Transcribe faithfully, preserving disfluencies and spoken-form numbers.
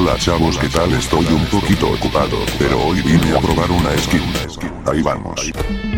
Hola chavos, ¿qué tal? Estoy un poquito ocupado, pero hoy vine a probar una skin. Ahí vamos.